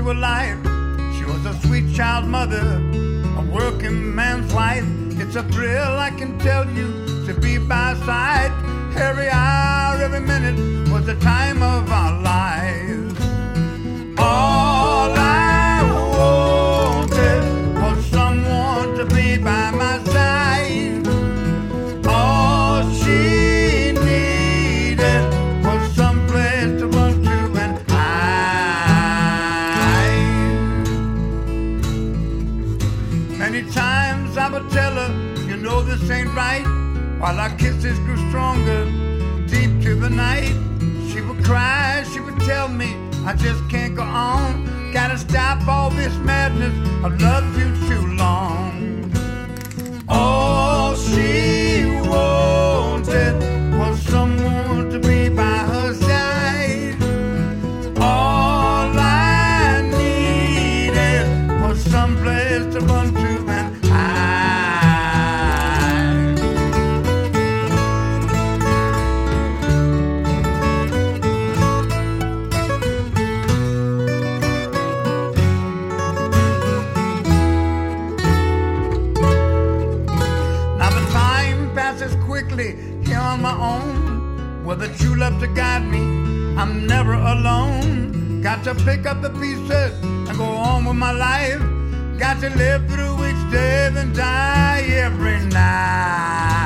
to a life. She was a sweet child mother, a working man's wife. It's a thrill, I can tell you, to be by her side. Every hour, every minute was the time of our lives. All I wanted was someone to be by my side. All she needed was some place to run to and hide. Many times I would tell her, you know this ain't right, while our kisses grew stronger deep to the night. She would cry, she would tell me, I just can't go on. Gotta stop all this madness, I've loved you too long. All she wanted was someone to be by her side. All I needed was some place to run to and hide. Now the time passes quickly here on my own. With a true love to guide me, I'm never alone. Got to pick up the pieces and go on with my life. Got to live through each day, then die every night.